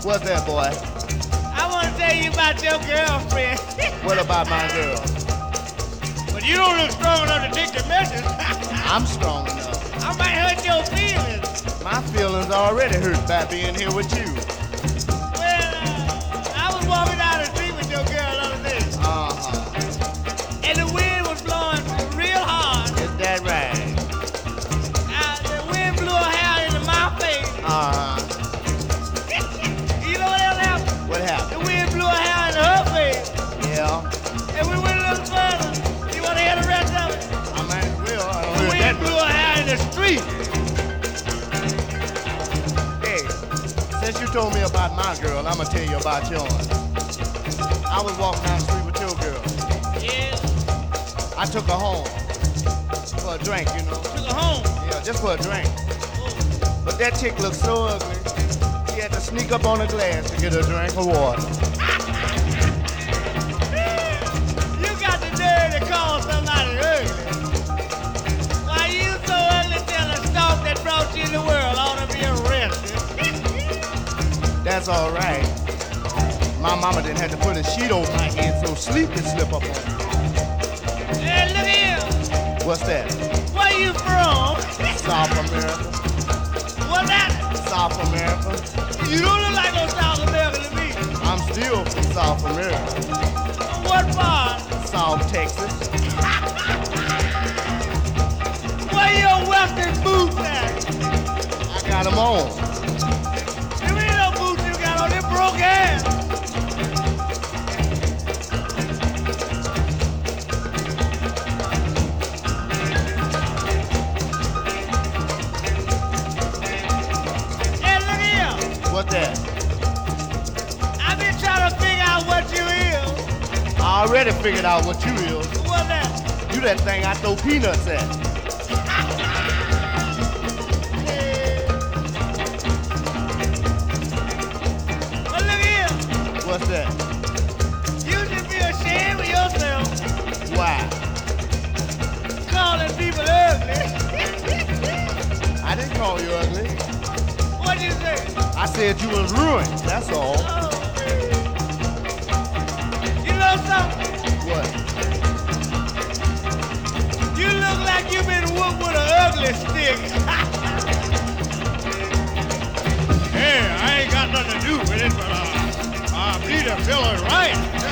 What's that, boy? I want to tell you about your girlfriend. What about my girl? But you don't look strong enough to take the message. I'm strong enough. I might hurt your feelings. My feelings already hurt by being here with you. Well, I was walking down the street with your girl the other day. Uh-huh. And the wind was blowing real hard. Is that right? The wind blew her hair into my face. Uh-huh. You know what else happened? What The happened? wind blew her hair into her face. Yeah. And we went a little further. You want to hear the rest of it? I might as well. I don't The hear wind that blew much. her hair in the street. Hey, since you told me about my girl, I'm gonna tell you about yours. I was walking down the street with your girl. Yeah. I took her home for a drink, you know. Took her home. Yeah, just for a drink. Oh. But that chick looked so ugly, she had to sneak up on the glass to get a drink of water. You got the nerve to call somebody ugly. Why you so ugly tell the stalk that brought you in the world ought to be arrested. That's all right. My mama didn't have to put a sheet over my head so sleep could slip up on me. Hey, look here. What's that? Where you from? South America. What's that? South America. You don't look like no South American to me. I'm still from South America. What part? South Texas. Where your western boots at? I got them on. There ain't no boots you got on. They broke ass. Hey, look here. What's that? I've been trying to figure out what you is. I already figured out what you is. What's that? You that thing I throw peanuts at. Well, look here. What's that? You should be ashamed of yourself Why? calling people ugly. I didn't call you ugly. What'd you say? I said you was ruined. That's all. Oh. You know something? What? You look like you've been whooped with an ugly stick. Hey, I ain't got nothing to do with it, but I believe the fellow's right.